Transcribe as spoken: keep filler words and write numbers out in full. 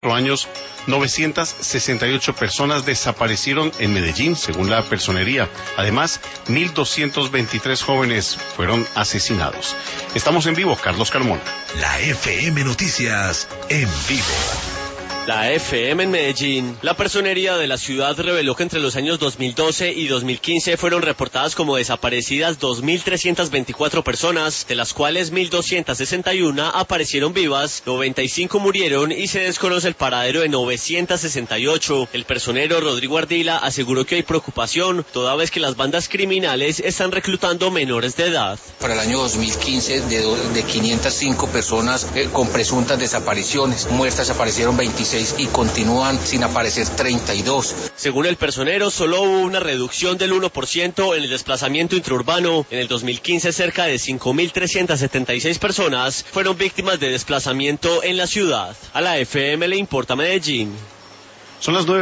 años, novecientas sesenta y ocho personas desaparecieron en Medellín, según la Personería. Además, mil doscientos veintitrés jóvenes fueron asesinados. Estamos en vivo, Carlos Carmona. La F M Noticias en vivo. La F M en Medellín. La Personería de la ciudad reveló que entre los años dos mil doce y dos mil quince fueron reportadas como desaparecidas dos mil trescientas veinticuatro personas, de las cuales mil doscientas sesenta y una aparecieron vivas, noventa y cinco murieron y se desconoce el paradero de novecientas sesenta y ocho. El personero Rodrigo Ardila aseguró que hay preocupación, toda vez que las bandas criminales están reclutando menores de edad. Para el año dos mil quince, de, de quinientas cinco personas eh, con presuntas desapariciones, muertas aparecieron veintiséis y continúan sin aparecer treinta y dos. Según el personero, solo hubo una reducción del uno por ciento en el desplazamiento intraurbano. En el dos mil quince, cerca de cinco mil trescientas setenta y seis personas fueron víctimas de desplazamiento en la ciudad. A la F M le importa Medellín. Son las nueve.